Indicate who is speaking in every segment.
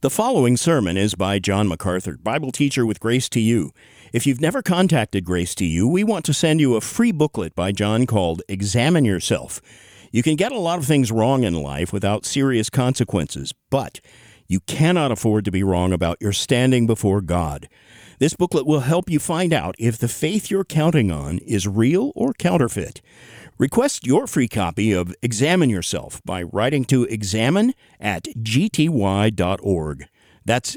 Speaker 1: The following sermon is by John MacArthur, Bible teacher with Grace to You. If you've never contacted Grace to You, we want to send you a free booklet by John called Examine Yourself. You can get a lot of things wrong in life without serious consequences, but you cannot afford to be wrong about your standing before God. This booklet will help you find out if the faith you're counting on is real or counterfeit. Request your free copy of Examine Yourself by writing to examine@gty.org. That's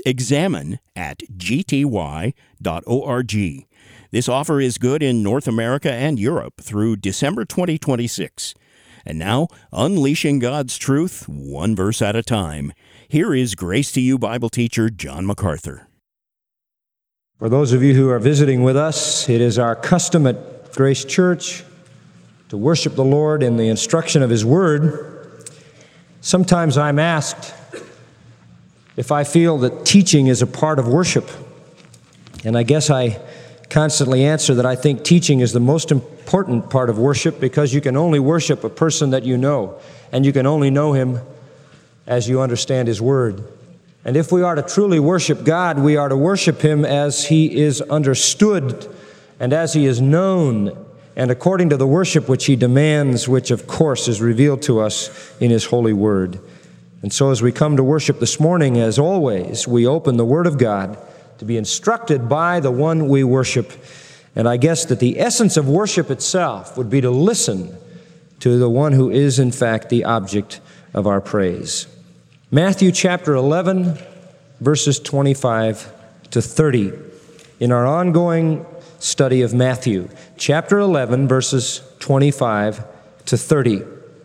Speaker 1: examine@gty.org. This offer is good in North America and Europe through December 2026. And now, unleashing God's truth, one verse at a time. Here is Grace to You Bible teacher John MacArthur.
Speaker 2: For those of you who are visiting with us, it is our custom at Grace Church to worship the Lord in the instruction of His Word. Sometimes I'm asked if I feel that teaching is a part of worship. And I guess I constantly answer that I think teaching is the most important part of worship, because you can only worship a person that you know, and you can only know Him as you understand His Word. And if we are to truly worship God, we are to worship Him as He is understood and as He is known, and according to the worship which He demands, which of course is revealed to us in His holy Word. And so as we come to worship this morning, as always, we open the Word of God to be instructed by the one we worship. And I guess that the essence of worship itself would be to listen to the one who is in fact the object of our praise. Matthew chapter 11, verses 25 to 30. In our ongoing study of Matthew, chapter 11, verses 25 to 30.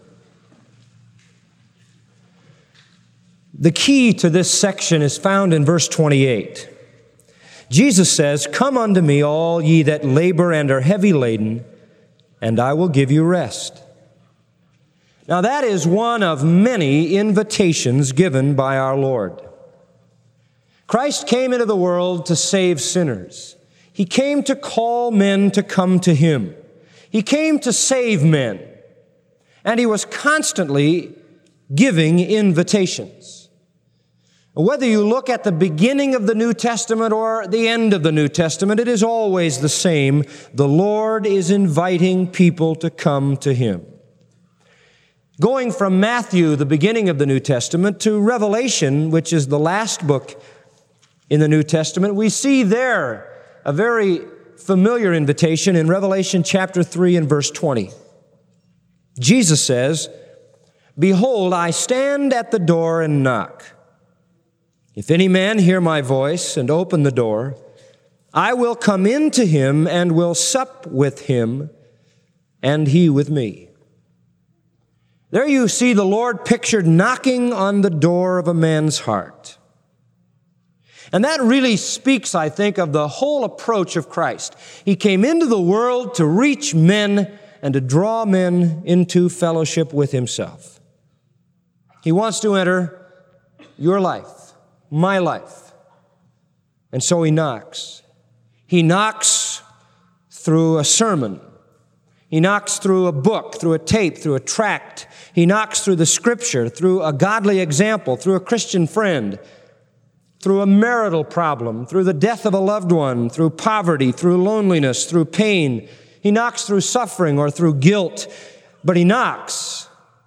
Speaker 2: The key to this section is found in verse 28. Jesus says, "Come unto me, all ye that labor and are heavy laden, and I will give you rest." Now that is one of many invitations given by our Lord. Christ came into the world to save sinners. He came to call men to come to Him. He came to save men. And He was constantly giving invitations. Whether you look at the beginning of the New Testament or the end of the New Testament, it is always the same. The Lord is inviting people to come to Him. Going from Matthew, the beginning of the New Testament, to Revelation, which is the last book in the New Testament, we see there a very familiar invitation in Revelation chapter 3 and verse 20. Jesus says, "Behold, I stand at the door and knock. If any man hear my voice and open the door, I will come in to him and will sup with him, and he with me." There you see the Lord pictured knocking on the door of a man's heart. And that really speaks, I think, of the whole approach of Christ. He came into the world to reach men and to draw men into fellowship with Himself. He wants to enter your life, my life. And so He knocks. He knocks through a sermon. He knocks through a book, through a tape, through a tract. He knocks through the Scripture, through a godly example, through a Christian friend, through a marital problem, through the death of a loved one, through poverty, through loneliness, through pain. He knocks through suffering or through guilt, but He knocks.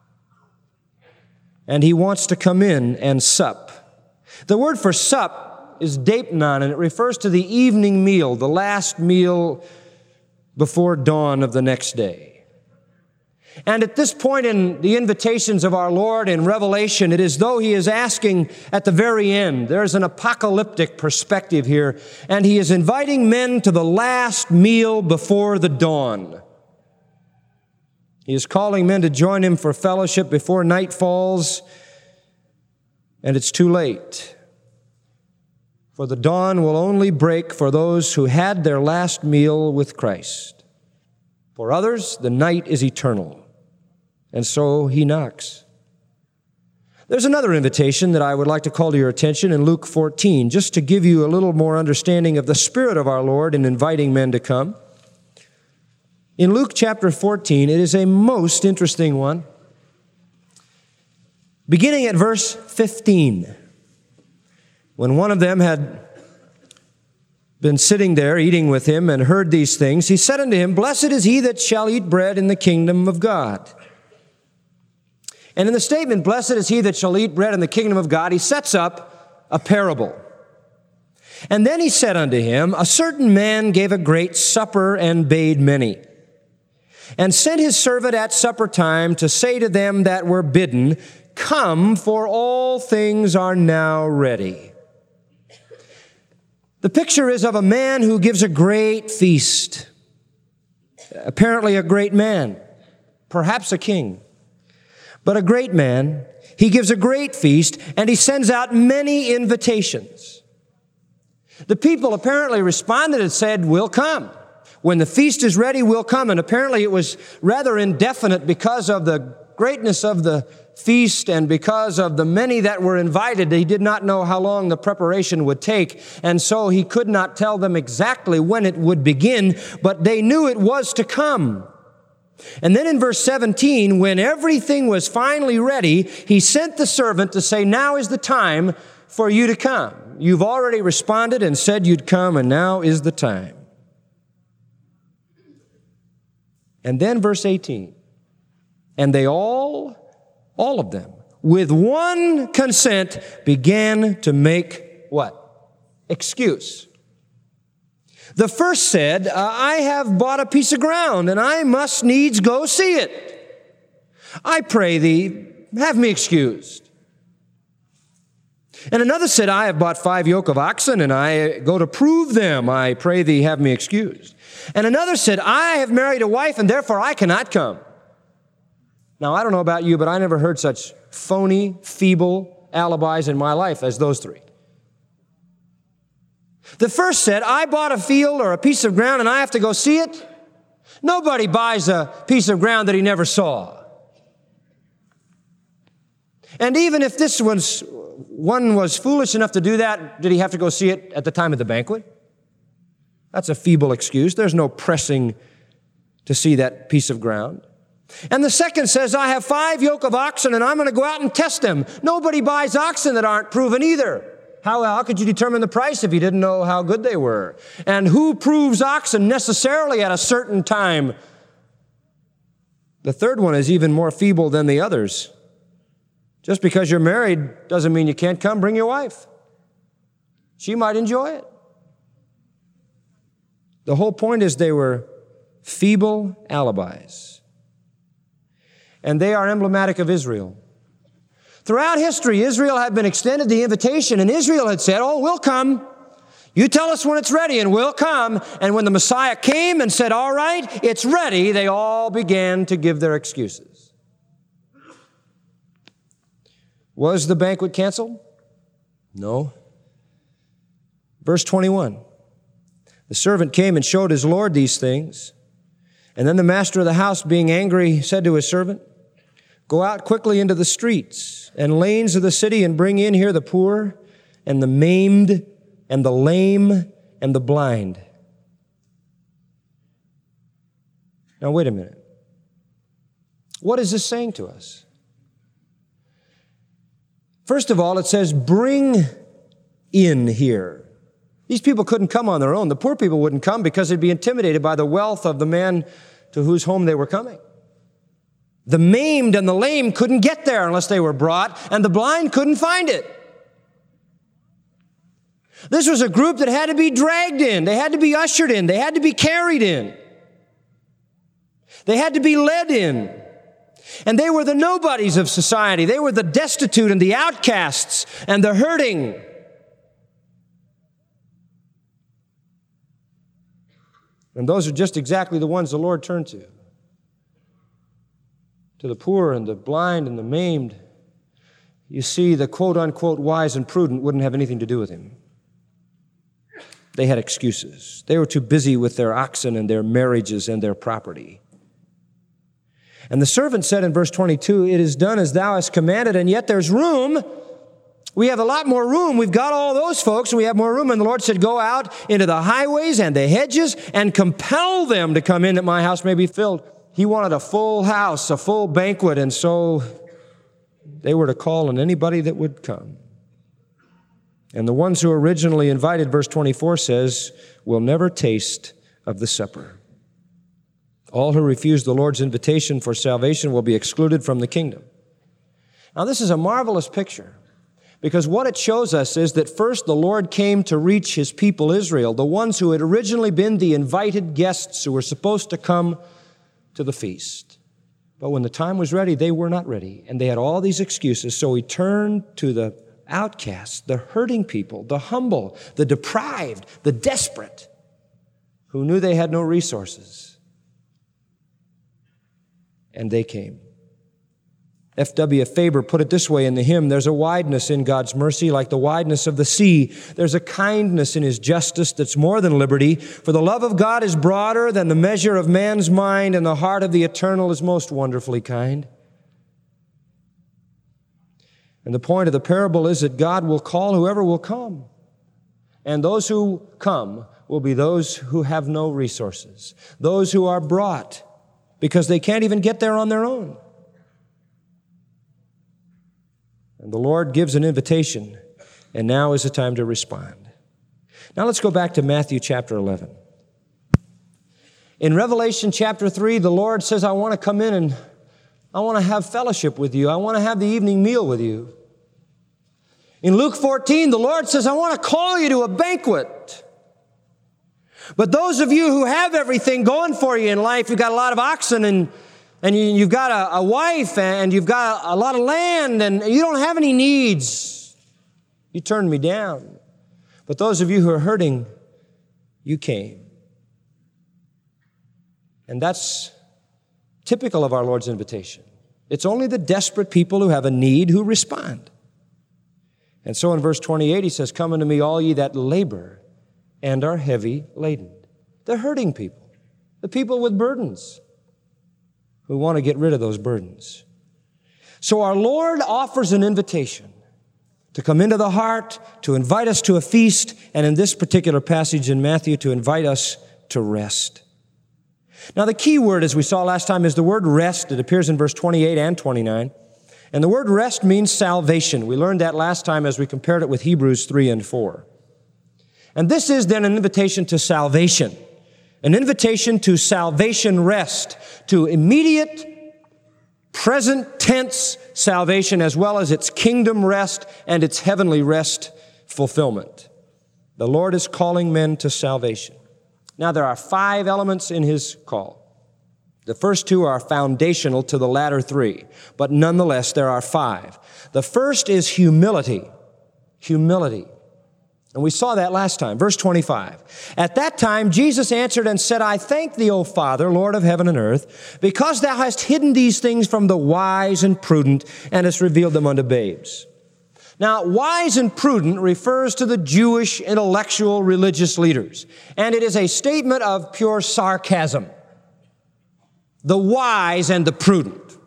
Speaker 2: And He wants to come in and sup. The word for sup is deipnon, and it refers to the evening meal, the last meal before dawn of the next day. And at this point in the invitations of our Lord in Revelation, it is as though He is asking at the very end. There's an apocalyptic perspective here, and He is inviting men to the last meal before the dawn. He is calling men to join Him for fellowship before night falls, and it's too late. For the dawn will only break for those who had their last meal with Christ. For others, the night is eternal. And so He knocks. There's another invitation that I would like to call to your attention in Luke 14, just to give you a little more understanding of the Spirit of our Lord in inviting men to come. In Luke chapter 14, it is a most interesting one. Beginning at verse 15. When one of them had been sitting there eating with him and heard these things, he said unto him, Blessed is he that shall eat bread in the kingdom of God. And in the statement, Blessed is he that shall eat bread in the kingdom of God, he sets up a parable. And then he said unto him, A certain man gave a great supper and bade many, and sent his servant at supper time to say to them that were bidden, Come, for all things are now ready. The picture is of a man who gives a great feast. Apparently a great man, perhaps a king, but a great man. He gives a great feast, and he sends out many invitations. The people apparently responded and said, We'll come. When the feast is ready, we'll come. And apparently it was rather indefinite because of the greatness of the feast and because of the many that were invited. He did not know how long the preparation would take, and so he could not tell them exactly when it would begin, but they knew it was to come. And then in verse 17, when everything was finally ready, he sent the servant to say, Now is the time for you to come. You've already responded and said you'd come, and now is the time. And then verse 18, and they all of them, with one consent, began to make what? Excuse. The first said, I have bought a piece of ground, and I must needs go see it. I pray thee, have me excused. And another said, I have bought 5 yoke of oxen, and I go to prove them. I pray thee, have me excused. And another said, I have married a wife, and therefore I cannot come. Now, I don't know about you, but I never heard such phony, feeble alibis in my life as those 3. The first said, I bought a field or a piece of ground, and I have to go see it. Nobody buys a piece of ground that he never saw. And even if one was foolish enough to do that, did he have to go see it at the time of the banquet? That's a feeble excuse. There's no pressing to see that piece of ground. And the second says, I have 5 yoke of oxen, and I'm going to go out and test them. Nobody buys oxen that aren't proven either. How could you determine the price if you didn't know how good they were? And who proves oxen necessarily at a certain time? The third one is even more feeble than the others. Just because you're married doesn't mean you can't come. Bring your wife. She might enjoy it. The whole point is they were feeble alibis. And they are emblematic of Israel. Throughout history, Israel had been extended the invitation, and Israel had said, oh, we'll come. You tell us when it's ready, and we'll come. And when the Messiah came and said, all right, it's ready, they all began to give their excuses. Was the banquet canceled? No. Verse 21. The servant came and showed his Lord these things. And then the master of the house, being angry, said to his servant, go out quickly into the streets and lanes of the city and bring in here the poor and the maimed and the lame and the blind. Now, wait a minute. What is this saying to us? First of all, it says, bring in here. These people couldn't come on their own. The poor people wouldn't come because they'd be intimidated by the wealth of the man to whose home they were coming. The maimed and the lame couldn't get there unless they were brought, and the blind couldn't find it. This was a group that had to be dragged in. They had to be ushered in. They had to be carried in. They had to be led in. And they were the nobodies of society. They were the destitute and the outcasts and the hurting. And those are just exactly the ones the Lord turned to. To the poor and the blind and the maimed. You see, the quote-unquote wise and prudent wouldn't have anything to do with him. They had excuses. They were too busy with their oxen and their marriages and their property. And the servant said in verse 22, it is done as thou hast commanded, and yet there's room. We have a lot more room. We've got all those folks, and we have more room. And the Lord said, go out into the highways and the hedges and compel them to come in that my house may be filled. He wanted a full house, a full banquet, and so they were to call on anybody that would come. And the ones who were originally invited, verse 24 says, will never taste of the supper. All who refuse the Lord's invitation for salvation will be excluded from the kingdom. Now, this is a marvelous picture, because what it shows us is that first the Lord came to reach His people Israel, the ones who had originally been the invited guests who were supposed to come to the feast. But when the time was ready, they were not ready, and they had all these excuses. So He turned to the outcasts, the hurting people, the humble, the deprived, the desperate, who knew they had no resources. And they came. F.W. Faber put it this way in the hymn, there's a wideness in God's mercy like the wideness of the sea. There's a kindness in His justice that's more than liberty. For the love of God is broader than the measure of man's mind, and the heart of the eternal is most wonderfully kind. And the point of the parable is that God will call whoever will come. And those who come will be those who have no resources, those who are brought because they can't even get there on their own. And the Lord gives an invitation, and now is the time to respond. Now let's go back to Matthew chapter 11. In Revelation chapter 3, the Lord says, I want to come in and I want to have fellowship with you. I want to have the evening meal with you. In Luke 14, the Lord says, I want to call you to a banquet. But those of you who have everything going for you in life, you've got a lot of oxen and you've got a wife and you've got a lot of land and you don't have any needs, you turned me down. But those of you who are hurting, you came. And that's typical of our Lord's invitation. It's only the desperate people who have a need who respond. And so in verse 28, He says, come unto me, all ye that labor and are heavy laden. The hurting people, the people with burdens, who want to get rid of those burdens. So our Lord offers an invitation to come into the heart, to invite us to a feast, and in this particular passage in Matthew, to invite us to rest. Now, the key word, as we saw last time, is the word rest. It appears in verse 28 and 29. And the word rest means salvation. We learned that last time as we compared it with Hebrews 3 and 4. And this is then an invitation to salvation. An invitation to salvation rest, to immediate, present tense salvation, as well as its kingdom rest and its heavenly rest fulfillment. The Lord is calling men to salvation. Now, there are 5 elements in His call. The first 2 are foundational to the latter 3, but nonetheless, there are 5. The first is humility. Humility. And we saw that last time. Verse 25. At that time, Jesus answered and said, I thank Thee, O Father, Lord of heaven and earth, because Thou hast hidden these things from the wise and prudent and hast revealed them unto babes. Now, wise and prudent refers to the Jewish intellectual religious leaders, and it is a statement of pure sarcasm. The wise and the prudent.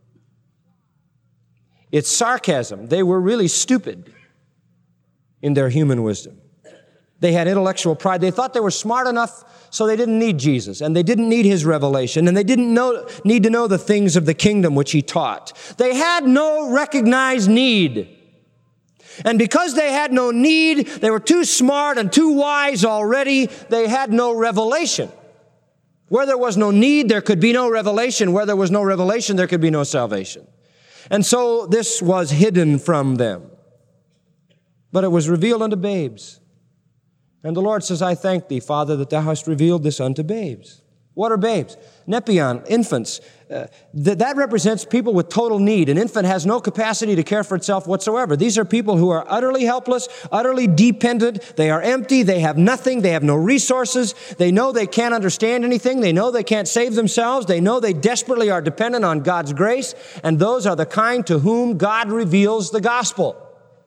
Speaker 2: It's sarcasm. They were really stupid in their human wisdom. They had intellectual pride. They thought they were smart enough, so they didn't need Jesus, and they didn't need His revelation, and they didn't need to know the things of the kingdom which He taught. They had no recognized need. And because they had no need, they were too smart and too wise already, they had no revelation. Where there was no need, there could be no revelation. Where there was no revelation, there could be no salvation. And so this was hidden from them. But it was revealed unto babes. And the Lord says, I thank Thee, Father, that Thou hast revealed this unto babes. What are babes? Nepion, infants. That represents people with total need. An infant has no capacity to care for itself whatsoever. These are people who are utterly helpless, utterly dependent. They are empty. They have nothing. They have no resources. They know they can't understand anything. They know they can't save themselves. They know they desperately are dependent on God's grace. And those are the kind to whom God reveals the gospel.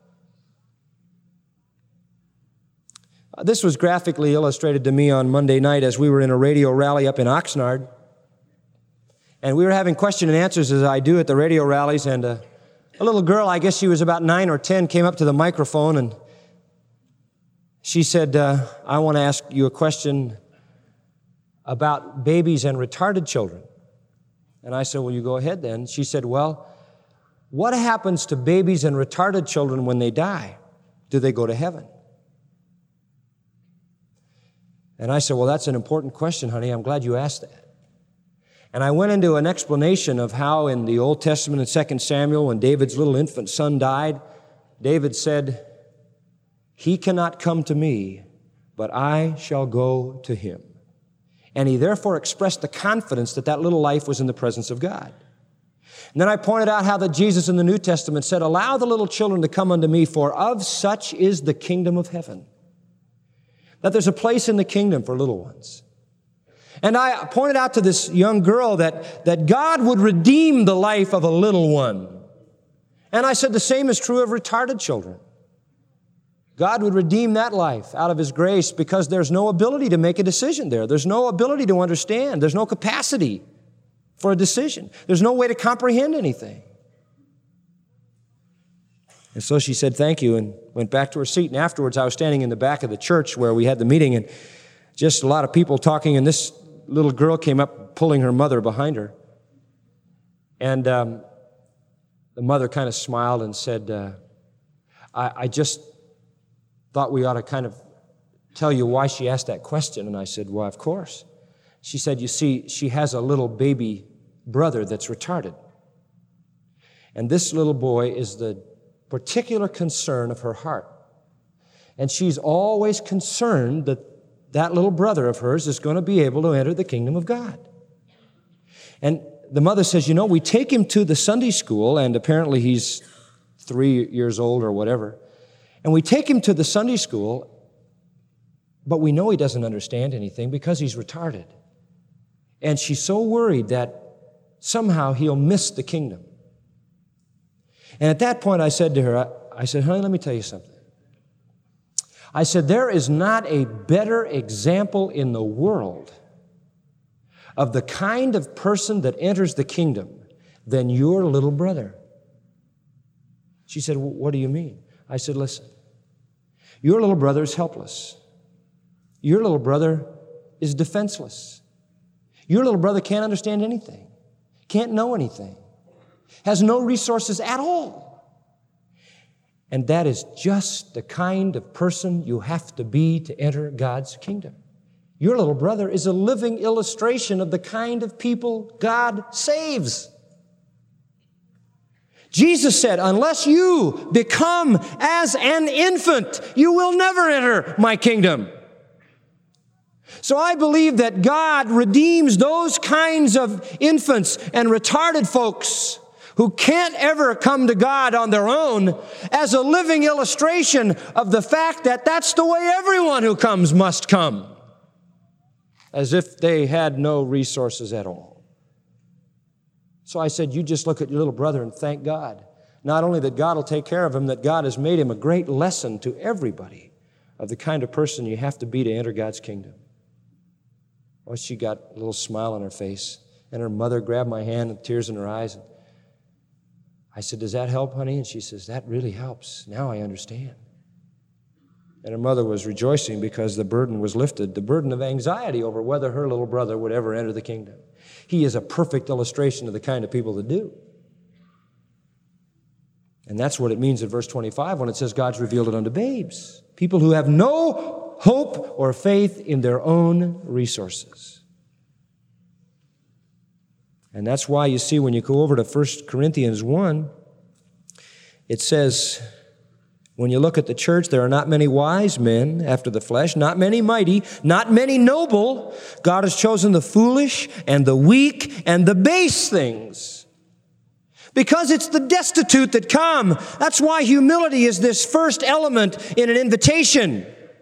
Speaker 2: This was graphically illustrated to me on Monday night as we were in a radio rally up in Oxnard. And we were having question and answers, as I do at the radio rallies, and a little girl, I guess she was about 9 or 10, came up to the microphone and she said, I want to ask you a question about babies and retarded children. And I said, well, you go ahead then. She said, well, what happens to babies and retarded children when they die? do they go to heaven? And I said, well, that's an important question, honey. I'm glad you asked that. And I went into an explanation of how in the Old Testament in 2 Samuel, when David's little infant son died, David said, "He cannot come to me, but I shall go to him." And he therefore expressed the confidence that that little life was in the presence of God. And then I pointed out how that Jesus in the New Testament said, "Allow the little children to come unto me, for of such is the kingdom of heaven." That there's a place in the kingdom for little ones. And I pointed out to this young girl that God would redeem the life of a little one. And I said the same is true of retarded children. God would redeem that life out of His grace because there's no ability to make a decision there. There's no ability to understand. There's no capacity for a decision. There's no way to comprehend anything. And so she said thank you and went back to her seat. And afterwards, I was standing in the back of the church where we had the meeting, and just a lot of people talking, and this little girl came up pulling her mother behind her. And the mother kind of smiled and said, I just thought we ought to kind of tell you why she asked that question. And I said, well, of course. She said, you see, she has a little baby brother that's retarded. And this little boy is the particular concern of her heart. And she's always concerned that that little brother of hers is going to be able to enter the kingdom of God. And the mother says, we take him to the Sunday school, and apparently he's 3 years old or whatever. And we take him to the Sunday school, but we know he doesn't understand anything because he's retarded. And she's so worried that somehow he'll miss the kingdom. And at that point I said to her, I said, honey, let me tell you something. I said, there is not a better example in the world of the kind of person that enters the kingdom than your little brother. She said, what do you mean? I said, listen, your little brother is helpless. Your little brother is defenseless. Your little brother can't understand anything, can't know anything, has no resources at all. And that is just the kind of person you have to be to enter God's kingdom. Your little brother is a living illustration of the kind of people God saves. Jesus said, unless you become as an infant, you will never enter my kingdom. So I believe that God redeems those kinds of infants and retarded folks who can't ever come to God on their own as a living illustration of the fact that that's the way everyone who comes must come, as if they had no resources at all. So I said, you just look at your little brother and thank God. Not only that God will take care of him, that God has made him a great lesson to everybody of the kind of person you have to be to enter God's kingdom. Oh, she got a little smile on her face, and her mother grabbed my hand with tears in her eyes. I said, does that help, honey? And she says, that really helps. Now I understand. And her mother was rejoicing because the burden was lifted, the burden of anxiety over whether her little brother would ever enter the kingdom. He is a perfect illustration of the kind of people that do. And that's what it means in verse 25 when it says God's revealed it unto babes, people who have no hope or faith in their own resources. And that's why you see when you go over to 1 Corinthians 1, it says, when you look at the church, there are not many wise men after the flesh, not many mighty, not many noble. God has chosen the foolish and the weak and the base things. Because it's the destitute that come. That's why humility is this first element in an invitation.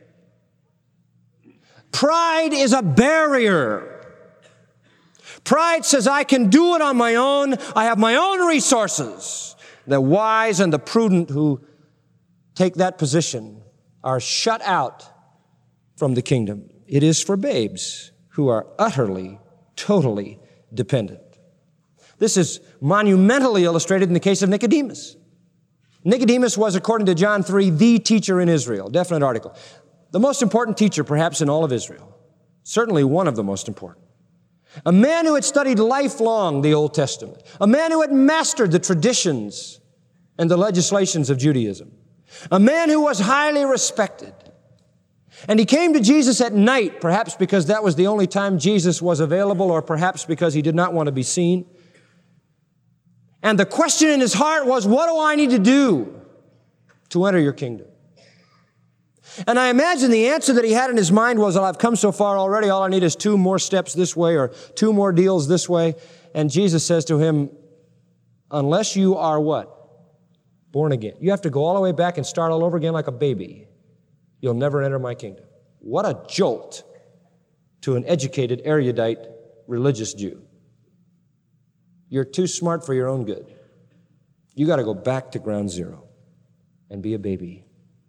Speaker 2: Pride is a barrier. Pride says, I can do it on my own. I have my own resources. The wise and the prudent who take that position are shut out from the kingdom. It is for babes who are utterly, totally dependent. This is monumentally illustrated in the case of Nicodemus. Nicodemus was, according to John 3, the teacher in Israel. Definite article. The most important teacher, perhaps, in all of Israel. Certainly one of the most important. A man who had studied lifelong the Old Testament. A man who had mastered the traditions and the legislations of Judaism. a man who was highly respected. And he came to Jesus at night, perhaps because that was the only time Jesus was available, or perhaps because he did not want to be seen. And the question in his heart was, what do I need to do to enter your kingdom? And I imagine the answer that he had in his mind was, well, I've come so far already, all I need is 2 more steps this way or 2 more deals this way. And Jesus says to him, unless you are what? Born again. You have to go all the way back and start all over again like a baby. You'll never enter my kingdom. What a jolt to an educated, erudite, religious Jew. You're too smart for your own good. You got to go back to ground zero and be a baby.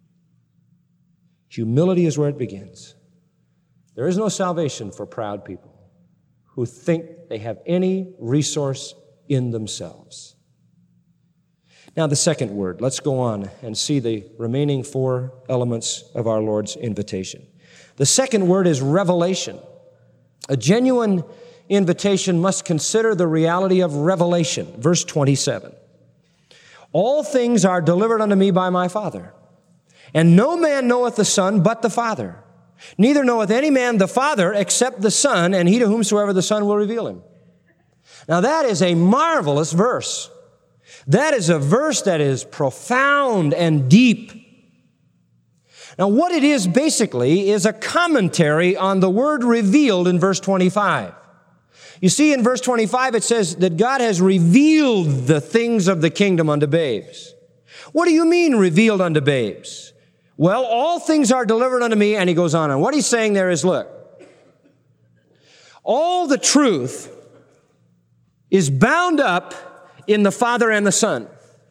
Speaker 2: Humility is where it begins. There is no salvation for proud people who think they have any resource in themselves. Now, the second word. Let's go on and see the remaining 4 elements of our Lord's invitation. The second word is revelation. A genuine invitation must consider the reality of revelation. Verse 27. All things are delivered unto me by my Father. And no man knoweth the Son but the Father. Neither knoweth any man the Father except the Son, and he to whomsoever the Son will reveal him. Now that is a marvelous verse. That is a verse that is profound and deep. Now what it is basically is a commentary on the word revealed in verse 25. You see, in verse 25 it says that God has revealed the things of the kingdom unto babes. What do you mean revealed unto babes? Well, all things are delivered unto me, and he goes on. And what he's saying there is, look, all the truth is bound up in the Father and the Son.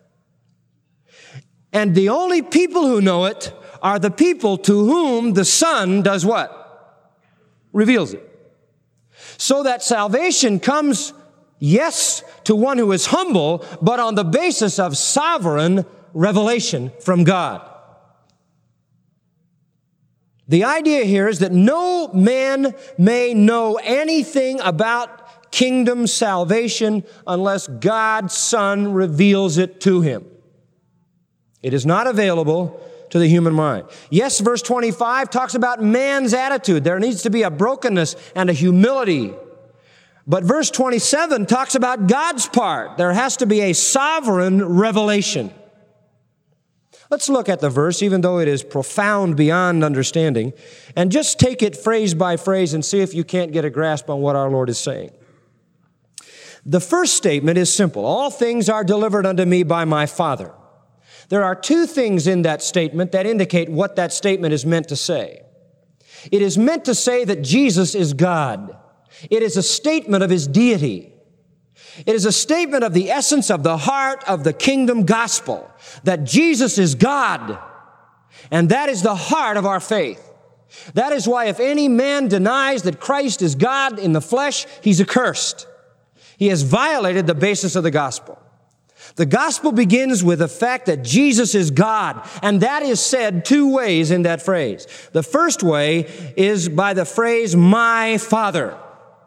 Speaker 2: And the only people who know it are the people to whom the Son does what? Reveals it. So that salvation comes, yes, to one who is humble, but on the basis of sovereign revelation from God. The idea here is that no man may know anything about kingdom salvation unless God's Son reveals it to him. It is not available to the human mind. Yes, verse 25 talks about man's attitude. There needs to be a brokenness and a humility. But verse 27 talks about God's part. There has to be a sovereign revelation. Let's look at the verse, even though it is profound beyond understanding, and just take it phrase by phrase and see if you can't get a grasp on what our Lord is saying. The first statement is simple. All things are delivered unto me by my Father. There are 2 things in that statement that indicate what that statement is meant to say. It is meant to say that Jesus is God. It is a statement of his deity. It is a statement of the essence of the heart of the kingdom gospel, that Jesus is God. And that is the heart of our faith. That is why if any man denies that Christ is God in the flesh, he's accursed. He has violated the basis of the gospel. The gospel begins with the fact that Jesus is God, and that is said 2 ways in that phrase. The first way is by the phrase, my Father.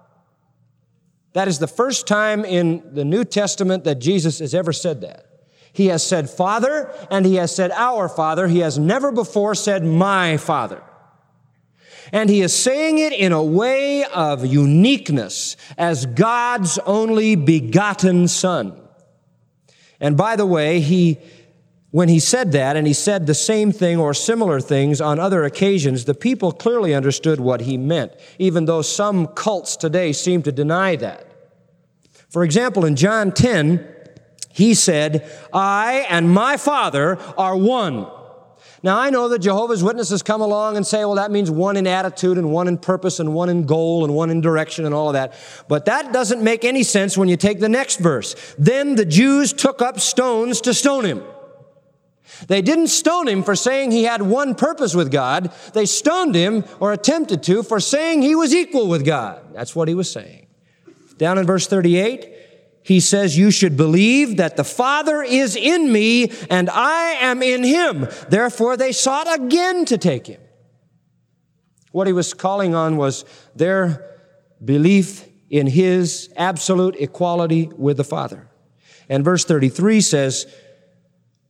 Speaker 2: That is the first time in the New Testament that Jesus has ever said that. He has said Father, and he has said our Father. He has never before said my Father. And he is saying it in a way of uniqueness as God's only begotten Son. And by the way, when he said that, and he said the same thing or similar things on other occasions, the people clearly understood what he meant, even though some cults today seem to deny that. For example, in John 10, he said, I and my Father are one. Now, I know that Jehovah's Witnesses come along and say, well, that means one in attitude and one in purpose and one in goal and one in direction and all of that. But that doesn't make any sense when you take the next verse. Then the Jews took up stones to stone him. They didn't stone him for saying he had one purpose with God. They stoned him, or attempted to, for saying he was equal with God. That's what he was saying. Down in verse 38, he says, you should believe that the Father is in me and I am in him. Therefore, they sought again to take him. What he was calling on was their belief in his absolute equality with the Father. And verse 33 says,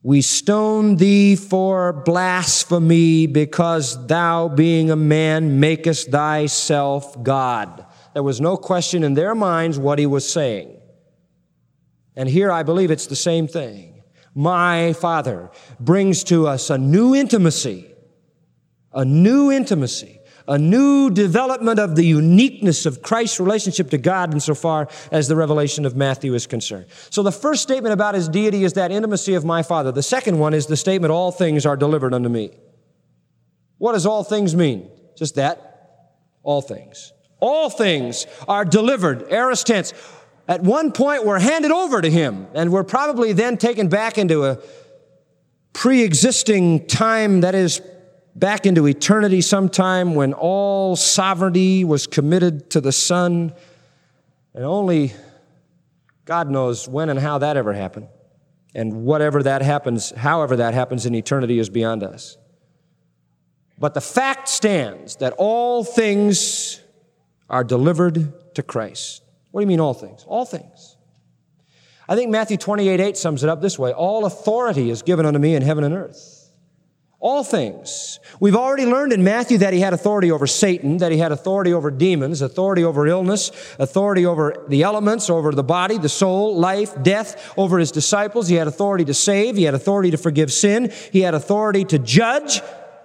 Speaker 2: We stone thee for blasphemy, because thou, being a man, makest thyself God. There was no question in their minds what he was saying. And here I believe it's the same thing. My Father brings to us a new intimacy, a new development of the uniqueness of Christ's relationship to God insofar as the revelation of Matthew is concerned. So the first statement about his deity is that intimacy of my Father. The second one is the statement, all things are delivered unto me. What does all things mean? Just that. All things. All things are delivered, aorist tense. At one point, we're handed over to him, and we're probably then taken back into a pre-existing time, that is, back into eternity sometime when all sovereignty was committed to the Son, and only God knows when and how that ever happened. And whatever that happens, however that happens in eternity is beyond us. But the fact stands that all things are delivered to Christ. What do you mean all things? All things. I think Matthew 28:8 sums it up this way. All authority is given unto me in heaven and earth. All things. We've already learned in Matthew that he had authority over Satan, that he had authority over demons, authority over illness, authority over the elements, over the body, the soul, life, death, over his disciples. He had authority to save. He had authority to forgive sin. He had authority to judge.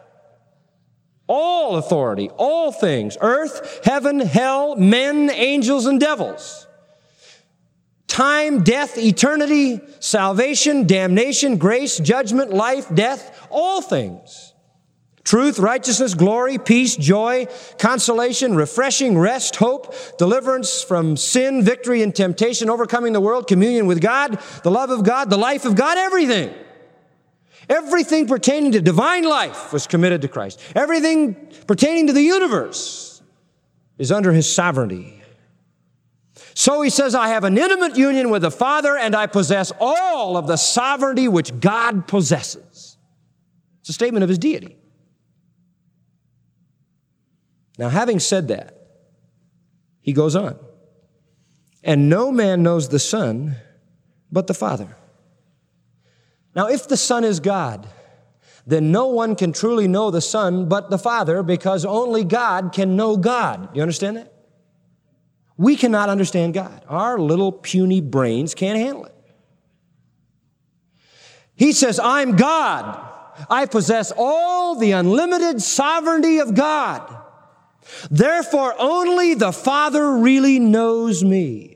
Speaker 2: All authority, all things, earth, heaven, hell, men, angels, and devils. Time, death, eternity, salvation, damnation, grace, judgment, life, death, all things. Truth, righteousness, glory, peace, joy, consolation, refreshing, rest, hope, deliverance from sin, victory and temptation, overcoming the world, communion with God, the love of God, the life of God, everything. Everything pertaining to divine life was committed to Christ. Everything pertaining to the universe is under his sovereignty. So he says, I have an intimate union with the Father, and I possess all of the sovereignty which God possesses. It's a statement of his deity. Now, having said that, he goes on. And no man knows the Son but the Father. Now, if the Son is God, then no one can truly know the Son but the Father, because only God can know God. You understand that? We cannot understand God. Our little puny brains can't handle it. He says, I'm God. I possess all the unlimited sovereignty of God. Therefore, only the Father really knows me.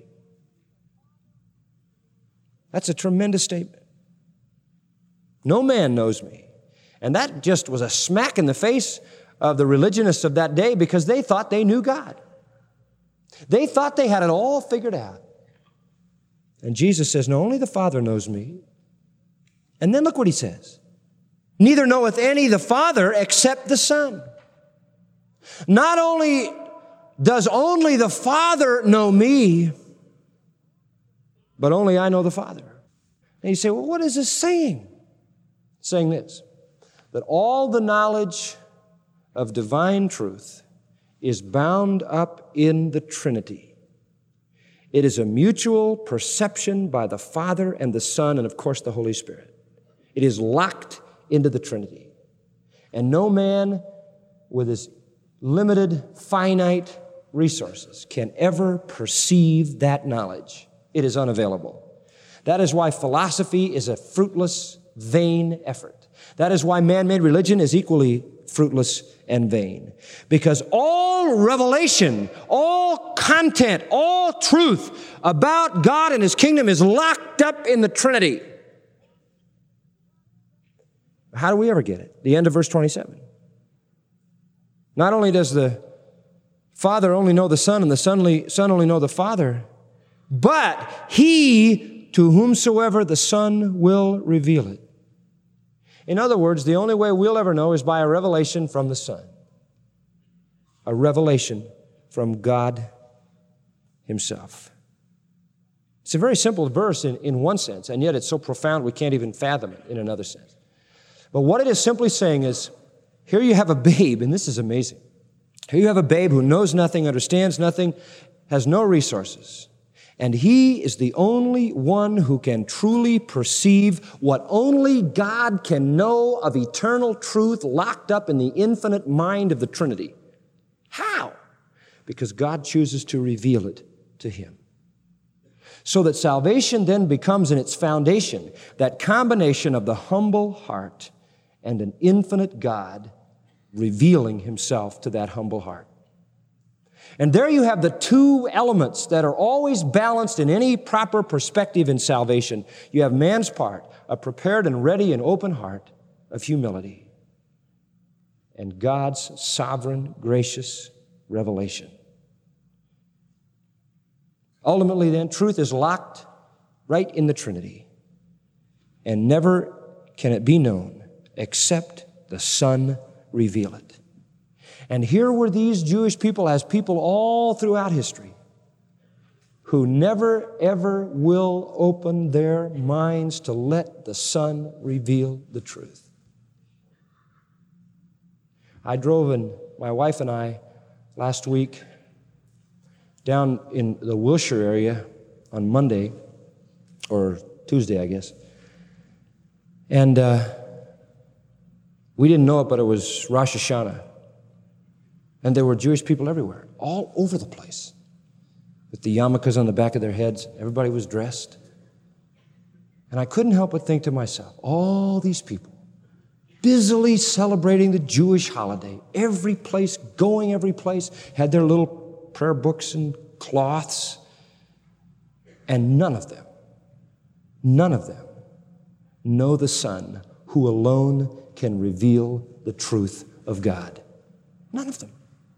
Speaker 2: That's a tremendous statement. No man knows me. And that just was a smack in the face of the religionists of that day, because they thought they knew God. They thought they had it all figured out. And Jesus says, no, only the Father knows me. And then look what he says. Neither knoweth any the Father except the Son. Not only does only the Father know me, but only I know the Father. And you say, well, what is this saying? It's saying this, that all the knowledge of divine truth is bound up in the Trinity. It is a mutual perception by the Father and the Son and, of course, the Holy Spirit. It is locked into the Trinity. And no man with his limited, finite resources can ever perceive that knowledge. It is unavailable. That is why philosophy is a fruitless, vain effort. That is why man-made religion is equally fruitless and vain. Because all revelation, all content, all truth about God and His kingdom is locked up in the Trinity. How do we ever get it? The end of verse 27. Not only does the Father only know the Son and the Son only know the Father, but He to whomsoever the Son will reveal it. In other words, the only way we'll ever know is by a revelation from the Son. A revelation from God Himself. It's a very simple verse in one sense, and yet it's so profound we can't even fathom it in another sense. But what it is simply saying is, here you have a babe, and this is amazing. Here you have a babe who knows nothing, understands nothing, has no resources. And He is the only one who can truly perceive what only God can know of eternal truth locked up in the infinite mind of the Trinity. How? Because God chooses to reveal it to him. So that salvation then becomes in its foundation that combination of the humble heart and an infinite God revealing himself to that humble heart. And there you have the two elements that are always balanced in any proper perspective in salvation. You have man's part, a prepared and ready and open heart of humility, and God's sovereign, gracious revelation. Ultimately then, truth is locked right in the Trinity, and never can it be known except the Son reveal it. And here were these Jewish people, as people all throughout history, who never, ever will open their minds to let the Son reveal the truth. I drove, my wife and I, last week, down in the Wilshire area on Monday, or Tuesday, I guess. And we didn't know it, but it was Rosh Hashanah. And there were Jewish people everywhere, all over the place, with the yarmulkes on the back of their heads. Everybody was dressed. And I couldn't help but think to myself, all these people busily celebrating the Jewish holiday, every place, going every place, had their little prayer books and cloths, and none of them know the Son who alone can reveal the truth of God. None of them.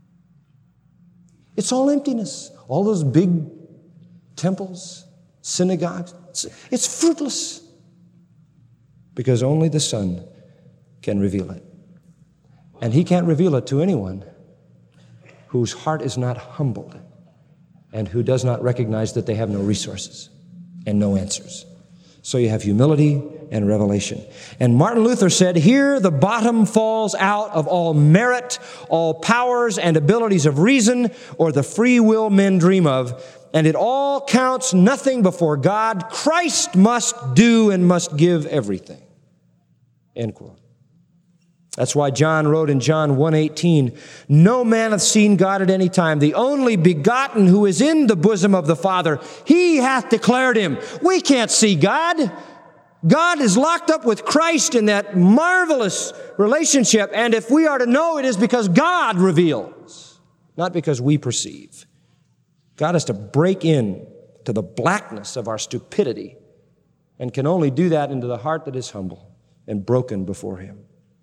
Speaker 2: It's all emptiness. All those big temples, synagogues, it's fruitless because only the Son can reveal it. And He can't reveal it to anyone whose heart is not humbled and who does not recognize that they have no resources and no answers. So you have humility and revelation. And Martin Luther said, here the bottom falls out of all merit, all powers and abilities of reason, or the free will men dream of, and it all counts nothing before God. Christ must do and must give everything. End quote. That's why John wrote in John 1:18, no man hath seen God at any time. The only begotten who is in the bosom of the Father, He hath declared Him. We can't see God. God is locked up with Christ in that marvelous relationship, and if we are to know, it is because God reveals, not because we perceive. God has to break in to the blackness of our stupidity and can only do that into the heart that is humble and broken before Him.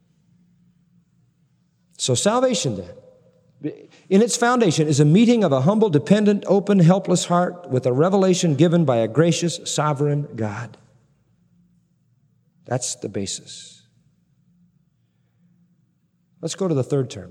Speaker 2: So salvation then, in its foundation, is a meeting of a humble, dependent, open, helpless heart with a revelation given by a gracious, sovereign God. That's the basis. Let's go to the third term.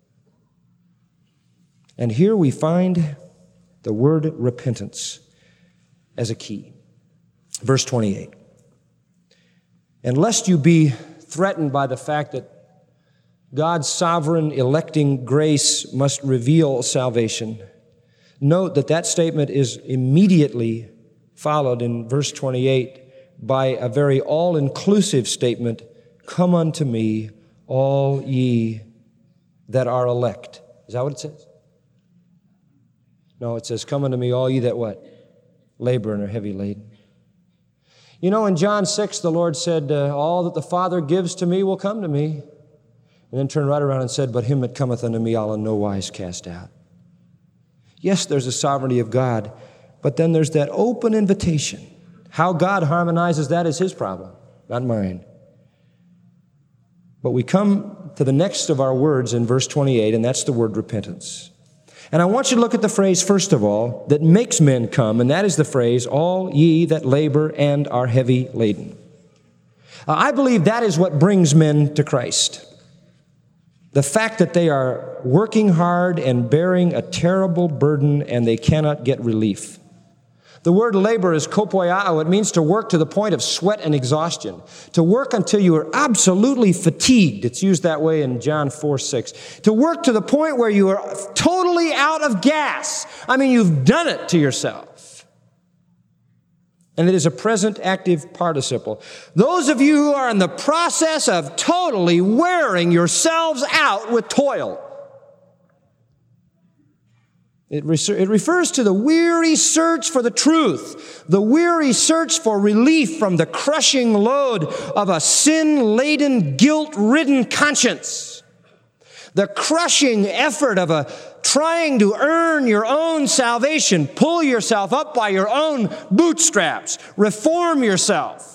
Speaker 2: And here we find the word repentance as a key. Verse 28. And lest you be threatened by the fact that God's sovereign electing grace must reveal salvation, note that that statement is immediately followed in verse 28 by a very all-inclusive statement, come unto me, all ye that are elect. Is that what it says? No, it says, come unto me, all ye that what? Labor and are heavy laden. You know, in John 6, the Lord said, all that the Father gives to me will come to me. And then turned right around and said, but him that cometh unto me I'll in no wise cast out. Yes, there's a sovereignty of God, but then there's that open invitation. How God harmonizes that is His problem, not mine. But we come to the next of our words in verse 28, and that's the word repentance. And I want you to look at the phrase, first of all, that makes men come, and that is the phrase, all ye that labor and are heavy laden. I believe that is what brings men to Christ. The fact that they are working hard and bearing a terrible burden and they cannot get relief. The word labor is kopoiao. It means to work to the point of sweat and exhaustion. To work until you are absolutely fatigued. It's used that way in John 4:6. To work to the point where you are totally out of gas. I mean, you've done it to yourself. And it is a present active participle. Those of you who are in the process of totally wearing yourselves out with toil. It refers to the weary search for the truth, the weary search for relief from the crushing load of a sin-laden, guilt-ridden conscience, the crushing effort of trying to earn your own salvation, pull yourself up by your own bootstraps, reform yourself.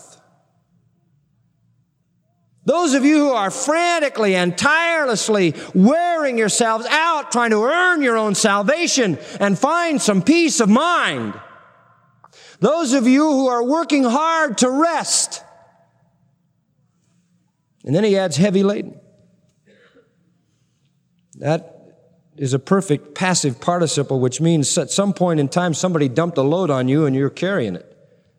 Speaker 2: Those of you who are frantically and tirelessly wearing yourselves out trying to earn your own salvation and find some peace of mind. Those of you who are working hard to rest. And then he adds heavy laden. That is a perfect passive participle, which means at some point in time somebody dumped a load on you and you're carrying it.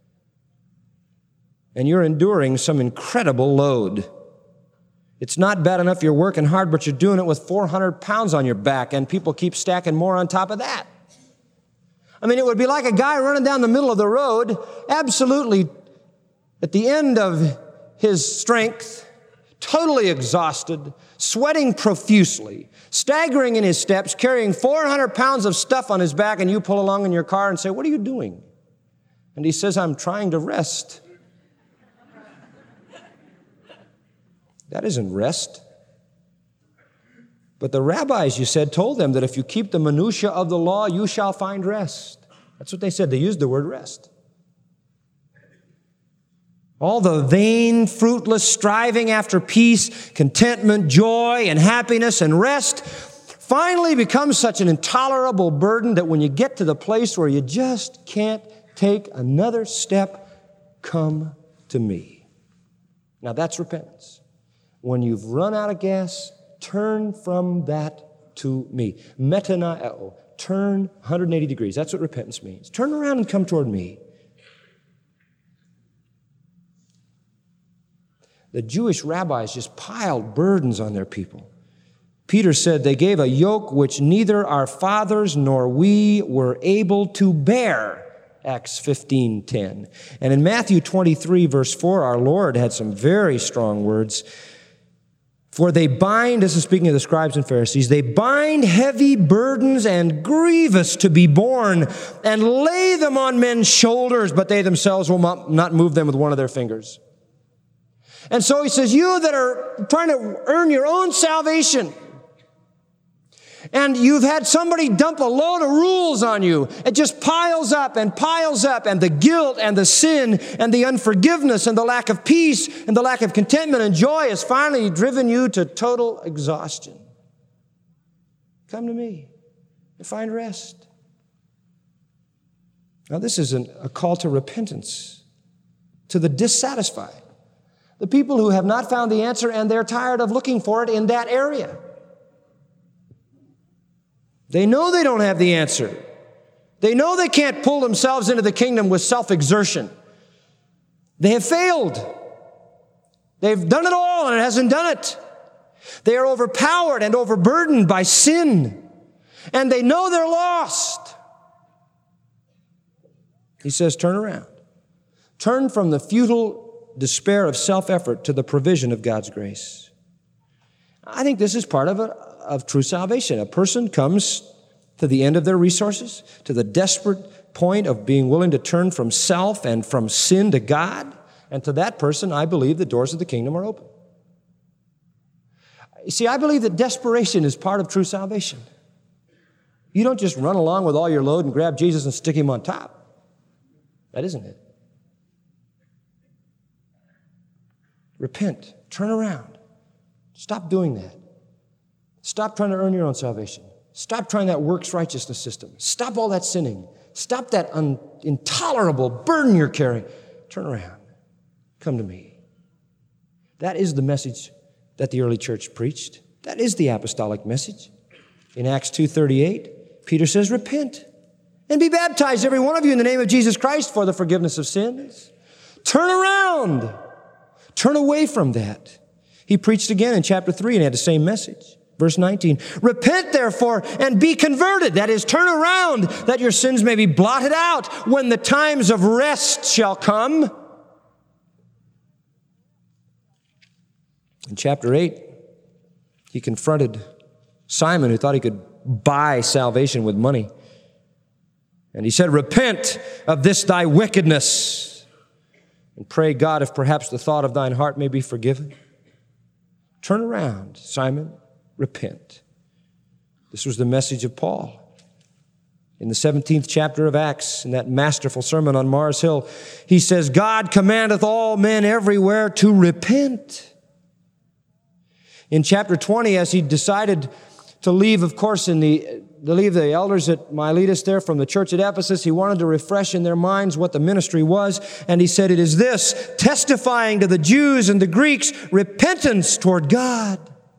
Speaker 2: And you're enduring some incredible load. It's not bad enough you're working hard, but you're doing it with 400 pounds on your back, and people keep stacking more on top of that. I mean, it would be like a guy running down the middle of the road, absolutely at the end of his strength, totally exhausted, sweating profusely, staggering in his steps, carrying 400 pounds of stuff on his back, and you pull along in your car and say, "What are you doing?" And he says, "I'm trying to rest." That isn't rest. But the rabbis, you said, told them that if you keep the minutiae of the law, you shall find rest. That's what they said. They used the word rest. All the vain, fruitless striving after peace, contentment, joy, and happiness and rest finally becomes such an intolerable burden that when you get to the place where you just can't take another step, come to me. Now that's repentance. When you've run out of gas, turn from that to me. Metanoeo. Turn 180 degrees. That's what repentance means. Turn around and come toward me. The Jewish rabbis just piled burdens on their people. Peter said they gave a yoke which neither our fathers nor we were able to bear. Acts 15:10. And in Matthew 23, verse 4, our Lord had some very strong words. For they bind, this is speaking of the scribes and Pharisees, they bind heavy burdens and grievous to be borne and lay them on men's shoulders, but they themselves will not move them with one of their fingers. And so he says, you that are trying to earn your own salvation, and you've had somebody dump a load of rules on you. It just piles up, and the guilt and the sin and the unforgiveness and the lack of peace and the lack of contentment and joy has finally driven you to total exhaustion. Come to me and find rest. Now this is a call to repentance, to the dissatisfied, the people who have not found the answer and they're tired of looking for it in that area. They know they don't have the answer. They know they can't pull themselves into the kingdom with self-exertion. They have failed. They've done it all and it hasn't done it. They are overpowered and overburdened by sin. And they know they're lost. He says, turn around. Turn from the futile despair of self-effort to the provision of God's grace. I think this is part of true salvation. A person comes to the end of their resources, to the desperate point of being willing to turn from self and from sin to God. And to that person, I believe the doors of the kingdom are open. You see, I believe that desperation is part of true salvation. You don't just run along with all your load and grab Jesus and stick him on top. That isn't it. Repent. Turn around. Stop doing that. Stop trying to earn your own salvation. Stop trying that works righteousness system. Stop all that sinning. Stop that intolerable burden you're carrying. Turn around. Come to me. That is the message that the early church preached. That is the apostolic message. In Acts 2:38, Peter says, repent and be baptized, every one of you, in the name of Jesus Christ for the forgiveness of sins. Turn around. Turn away from that. He preached again in chapter 3 and had the same message. Verse 19, repent therefore and be converted. That is, turn around that your sins may be blotted out when the times of rest shall come. In chapter 8, he confronted Simon, who thought he could buy salvation with money. And he said, repent of this thy wickedness, and pray God if perhaps the thought of thine heart may be forgiven. Turn around, Simon, repent. This was the message of Paul. In the 17th chapter of Acts, in that masterful sermon on Mars Hill, he says, God commandeth all men everywhere to repent. In chapter 20, as he decided to leave, of course, to leave the elders at Miletus there from the church at Ephesus, he wanted to refresh in their minds what the ministry was. And he said, it is this, testifying to the Jews and the Greeks, repentance toward God.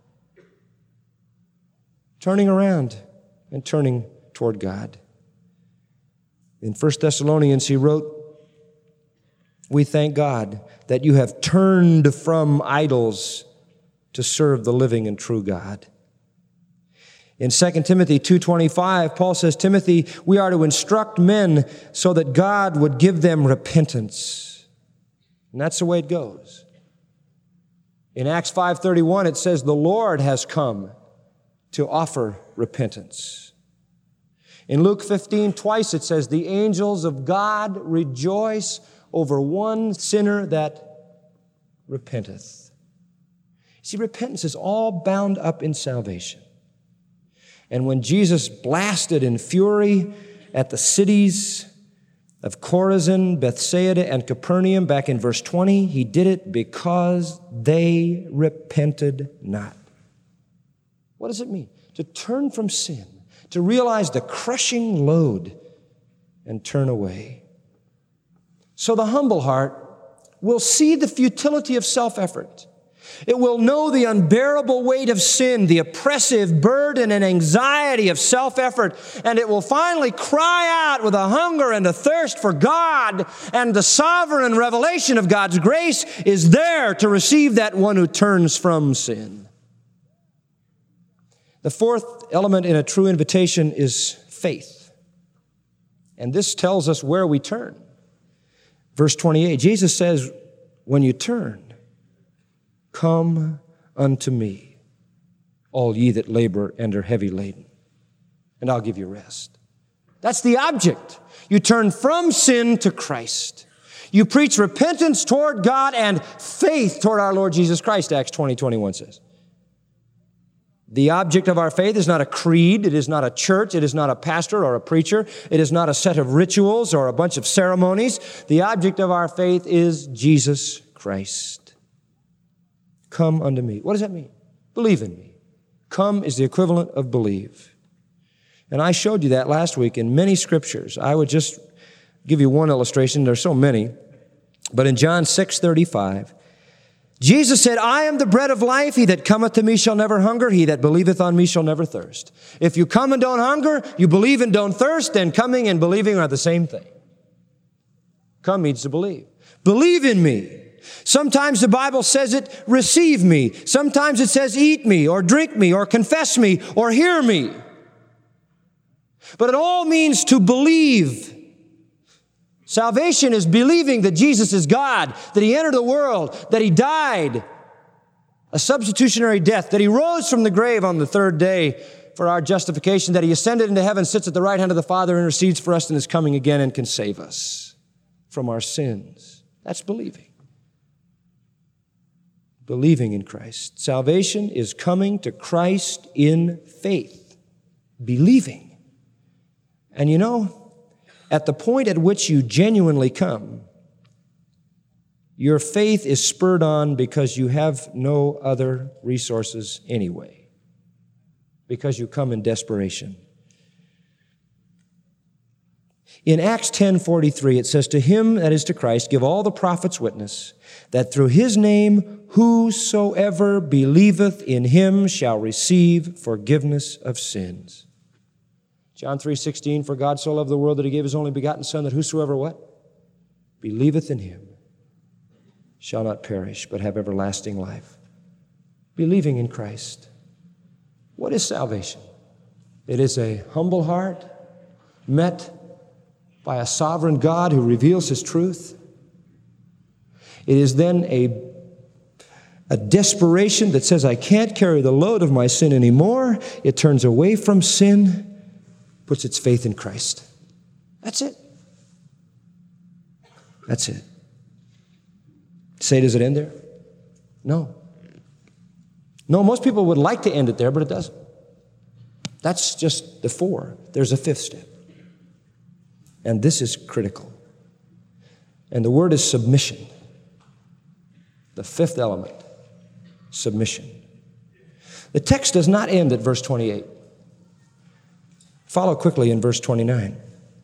Speaker 2: Turning around and turning toward God. In 1 Thessalonians, he wrote, we thank God that you have turned from idols to serve the living and true God. In 2 Timothy 2:25, Paul says, Timothy, we are to instruct men so that God would give them repentance. And that's the way it goes. In Acts 5:31, it says, the Lord has come to offer repentance. In Luke 15, twice it says, the angels of God rejoice over one sinner that repenteth. See, repentance is all bound up in salvation. And when Jesus blasted in fury at the cities of Chorazin, Bethsaida, and Capernaum back in verse 20, he did it because they repented not. What does it mean? To turn from sin, to realize the crushing load and turn away. So the humble heart will see the futility of self-effort. It will know the unbearable weight of sin, the oppressive burden and anxiety of self-effort, and it will finally cry out with a hunger and a thirst for God, and the sovereign revelation of God's grace is there to receive that one who turns from sin. The fourth element in a true invitation is faith. And this tells us where we turn. Verse 28, Jesus says, when you turn, come unto me, all ye that labor and are heavy laden, and I'll give you rest. That's the object. You turn from sin to Christ. You preach repentance toward God and faith toward our Lord Jesus Christ, Acts 20:21 says. The object of our faith is not a creed. It is not a church. It is not a pastor or a preacher. It is not a set of rituals or a bunch of ceremonies. The object of our faith is Jesus Christ. Come unto me. What does that mean? Believe in me. Come is the equivalent of believe. And I showed you that last week in many scriptures. I would just give you one illustration. There's so many. But in John 6:35, Jesus said, I am the bread of life. He that cometh to me shall never hunger. He that believeth on me shall never thirst. If you come and don't hunger, you believe and don't thirst, then coming and believing are the same thing. Come means to believe. Believe in me. Sometimes the Bible says it, receive me. Sometimes it says, eat me, or drink me, or confess me, or hear me. But it all means to believe. Salvation is believing that Jesus is God, that He entered the world, that He died a substitutionary death, that He rose from the grave on the third day for our justification, that He ascended into heaven, sits at the right hand of the Father, intercedes for us, and is coming again and can save us from our sins. That's believing. Believing in Christ. Salvation is coming to Christ in faith. Believing. And you know, at the point at which you genuinely come, your faith is spurred on because you have no other resources anyway. Because you come in desperation. In Acts 10:43, it says, to him, that is to Christ, give all the prophets witness, that through his name whosoever believeth in him shall receive forgiveness of sins. John 3:16, for God so loved the world that He gave His only begotten Son, that whosoever what? Believeth in Him shall not perish, but have everlasting life. Believing in Christ. What is salvation? It is a humble heart met by a sovereign God who reveals His truth. It is then a desperation that says, I can't carry the load of my sin anymore. It turns away from sin, puts its faith in Christ. That's it. That's it. Say, does it end there? No. No, most people would like to end it there, but it doesn't. That's just the 4. There's a 5th step. And this is critical. And the word is submission. The 5th element, submission. The text does not end at verse 28. Follow quickly in verse 29.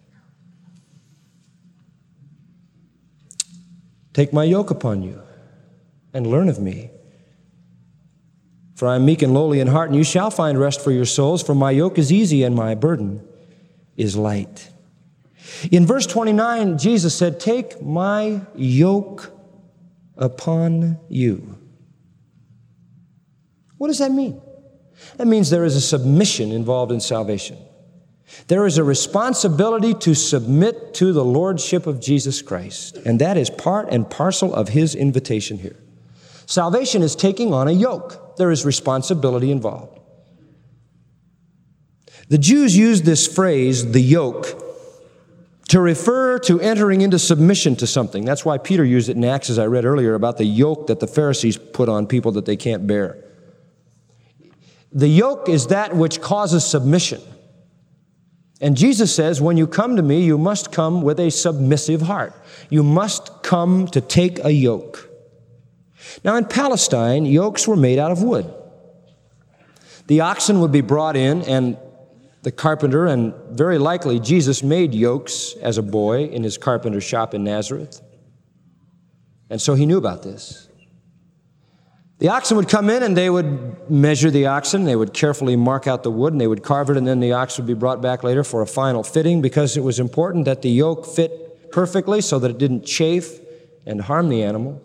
Speaker 2: Take my yoke upon you and learn of me. For I am meek and lowly in heart, and you shall find rest for your souls, for my yoke is easy and my burden is light. In verse 29, Jesus said, take my yoke upon you. What does that mean? That means there is a submission involved in salvation. There is a responsibility to submit to the lordship of Jesus Christ, and that is part and parcel of His invitation here. Salvation is taking on a yoke. There is responsibility involved. The Jews used this phrase, the yoke, to refer to entering into submission to something. That's why Peter used it in Acts, as I read earlier, about the yoke that the Pharisees put on people that they can't bear. The yoke is that which causes submission. And Jesus says, when you come to me, you must come with a submissive heart. You must come to take a yoke. Now, in Palestine, yokes were made out of wood. The oxen would be brought in, and the carpenter, and very likely Jesus made yokes as a boy in his carpenter shop in Nazareth. And so he knew about this. The oxen would come in and they would measure the oxen. They would carefully mark out the wood and they would carve it, and then the ox would be brought back later for a final fitting, because it was important that the yoke fit perfectly so that it didn't chafe and harm the animal.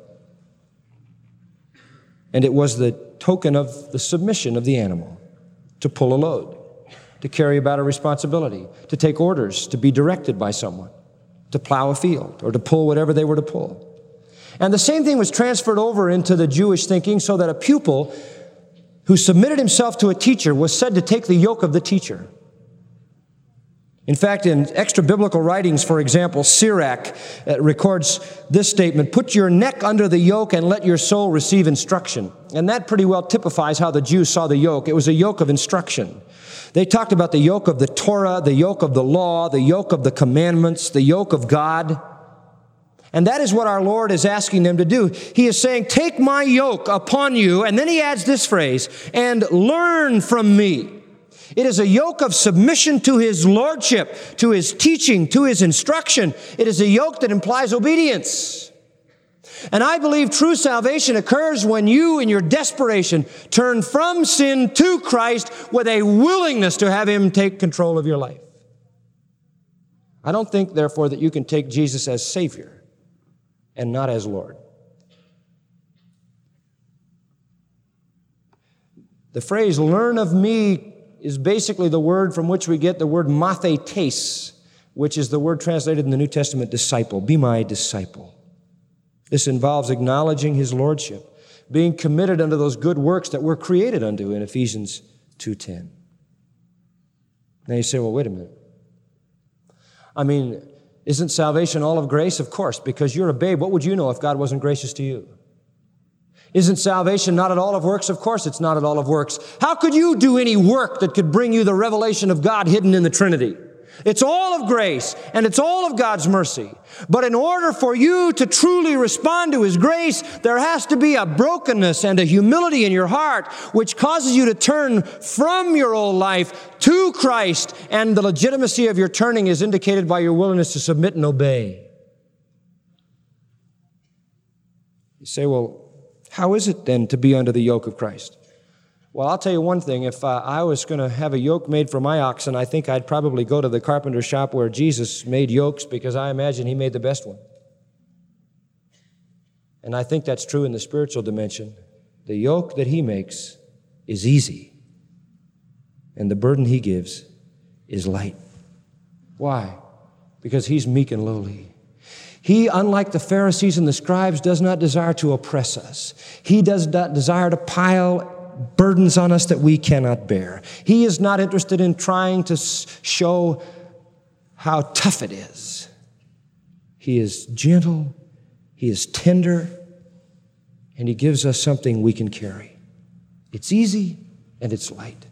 Speaker 2: And it was the token of the submission of the animal to pull a load, to carry about a responsibility, to take orders, to be directed by someone, to plow a field, or to pull whatever they were to pull. And the same thing was transferred over into the Jewish thinking, so that a pupil who submitted himself to a teacher was said to take the yoke of the teacher. In fact, in extra-biblical writings, for example, Sirach records this statement, put your neck under the yoke and let your soul receive instruction. And that pretty well typifies how the Jews saw the yoke. It was a yoke of instruction. They talked about the yoke of the Torah, the yoke of the law, the yoke of the commandments, the yoke of God. And that is what our Lord is asking them to do. He is saying, take my yoke upon you, and then He adds this phrase, and learn from me. It is a yoke of submission to His lordship, to His teaching, to His instruction. It is a yoke that implies obedience. And I believe true salvation occurs when you, in your desperation, turn from sin to Christ with a willingness to have Him take control of your life. I don't think, therefore, that you can take Jesus as Savior and not as Lord. The phrase, learn of me, is basically the word from which we get the word mathetes, which is the word translated in the New Testament, disciple. Be my disciple. This involves acknowledging His lordship, being committed unto those good works that we're created unto in Ephesians 2:10. Now you say, well, wait a minute. I mean, isn't salvation all of grace? Of course, because you're a babe. What would you know if God wasn't gracious to you? Isn't salvation not at all of works? Of course it's not at all of works. How could you do any work that could bring you the revelation of God hidden in the Trinity? It's all of grace, and it's all of God's mercy. But in order for you to truly respond to His grace, there has to be a brokenness and a humility in your heart which causes you to turn from your old life to Christ, and the legitimacy of your turning is indicated by your willingness to submit and obey. You say, well, how is it then to be under the yoke of Christ? Well, I'll tell you one thing. If I was going to have a yoke made for my oxen, I think I'd probably go to the carpenter shop where Jesus made yokes, because I imagine He made the best one. And I think that's true in the spiritual dimension. The yoke that He makes is easy. and the burden he gives is light. Why? Because he's meek and lowly. He, unlike the Pharisees and the scribes, does not desire to oppress us. He does not desire to pile burdens on us that we cannot bear. He is not interested in trying to show how tough it is. He is gentle, he is tender, and he gives us something we can carry. It's easy and it's light.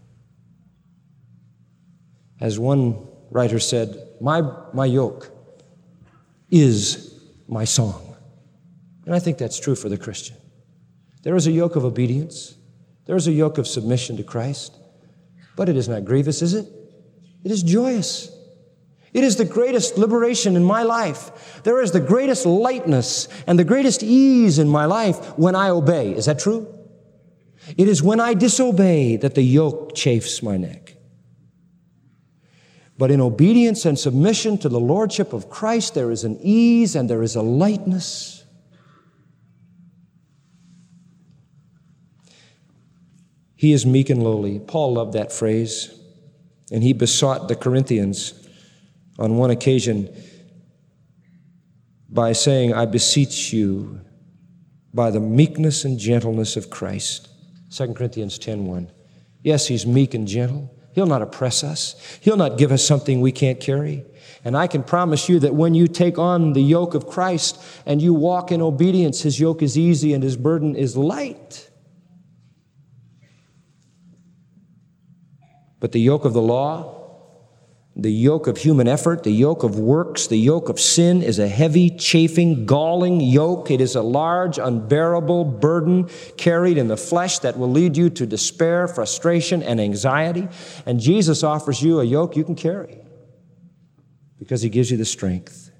Speaker 2: As one writer said, my yoke is my song. And I think that's true for the Christian. There is a yoke of obedience. There is a yoke of submission to Christ. But it is not grievous, is it? It is joyous. It is the greatest liberation in my life. There is the greatest lightness and the greatest ease in my life when I obey. Is that true? It is when I disobey that the yoke chafes my neck. But in obedience and submission to the lordship of Christ, there is an ease and there is a lightness. He is meek and lowly. Paul loved that phrase, and he besought the Corinthians on one occasion by saying, I beseech you by the meekness and gentleness of Christ. 2 Corinthians 10:1. Yes, he's meek and gentle. He'll not oppress us. He'll not give us something we can't carry. And I can promise you that when you take on the yoke of Christ and you walk in obedience, his yoke is easy and his burden is light. But the yoke of the law, the yoke of human effort, the yoke of works, the yoke of sin is a heavy, chafing, galling yoke. It is a large, unbearable burden carried in the flesh that will lead you to despair, frustration, and anxiety. And Jesus offers you a yoke you can carry because he gives you the strength.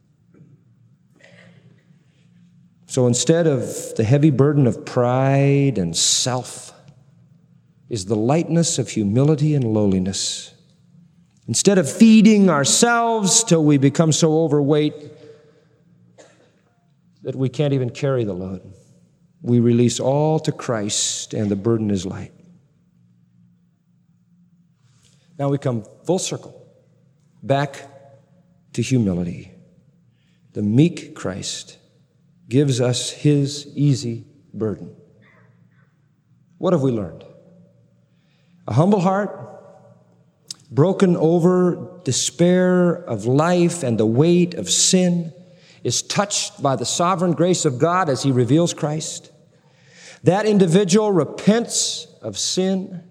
Speaker 2: So instead of the heavy burden of pride and self is the lightness of humility and lowliness. Instead of feeding ourselves till we become so overweight that we can't even carry the load, we release all to Christ and the burden is light. Now we come full circle back to humility. The meek Christ gives us his easy burden. What have we learned? A humble heart, broken over despair of life and the weight of sin, is touched by the sovereign grace of God as he reveals Christ. That individual repents of sin,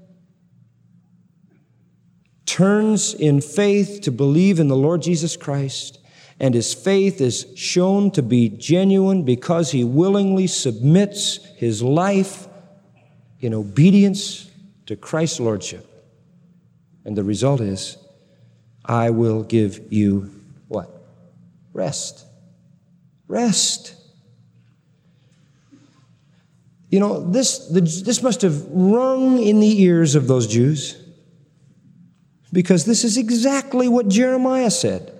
Speaker 2: turns in faith to believe in the Lord Jesus Christ, and his faith is shown to be genuine because he willingly submits his life in obedience to Christ's lordship. And the result is, I will give you what? Rest. Rest. You know, this must have rung in the ears of those Jews, because this is exactly what Jeremiah said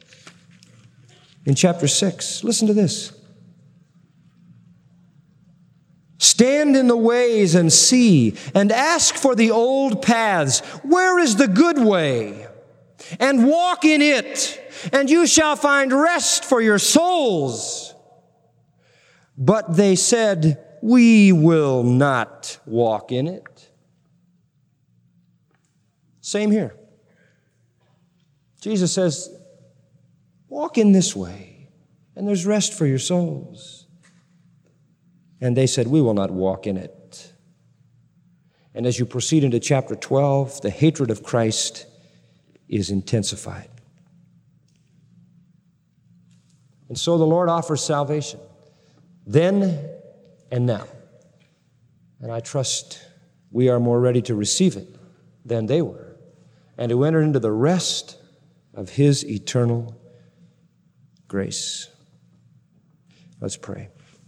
Speaker 2: in chapter 6. Listen to this. Stand in the ways and see, and ask for the old paths. Where is the good way? And walk in it, and you shall find rest for your souls. But they said, we will not walk in it. Same here. Jesus says, walk in this way, and there's rest for your souls. And they said, we will not walk in it. And as you proceed into chapter 12, the hatred of Christ is intensified. And so the Lord offers salvation then and now. And I trust we are more ready to receive it than they were, and to enter into the rest of his eternal grace. Let's pray.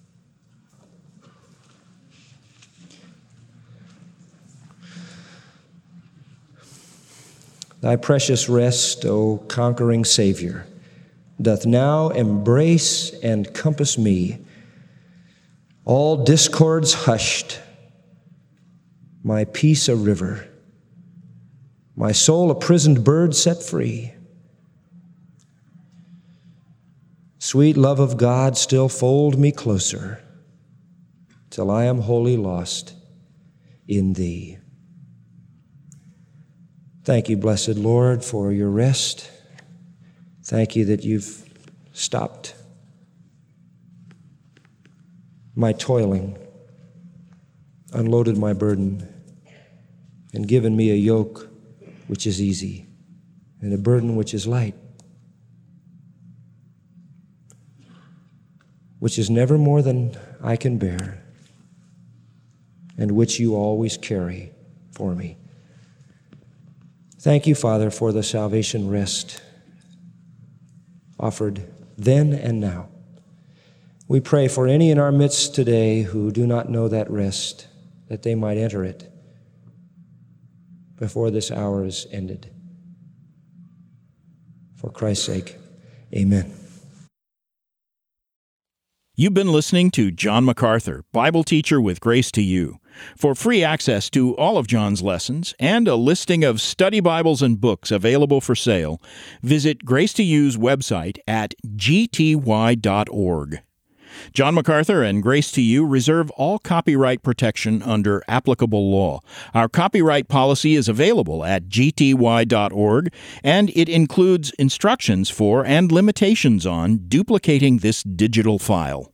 Speaker 2: Thy precious rest, O conquering Savior, doth now embrace and compass me. All discords hushed, my peace a river, my soul a prisoned bird set free. Sweet love of God, still fold me closer, till I am wholly lost in Thee. Thank you, blessed Lord, for your rest. Thank you that you've stopped my toiling, unloaded my burden, and given me a yoke which is easy and a burden which is light, which is never more than I can bear, and which you always carry for me. Thank you, Father, for the salvation rest offered then and now. We pray for any in our midst today who do not know that rest, that they might enter it before this hour is ended. For Christ's sake, amen.
Speaker 1: You've been listening to John MacArthur, Bible teacher with Grace to You. For free access to all of John's lessons and a listing of study Bibles and books available for sale, visit Grace to You's website at gty.org. John MacArthur and Grace to You reserve all copyright protection under applicable law. Our copyright policy is available at gty.org, and it includes instructions for and limitations on duplicating this digital file.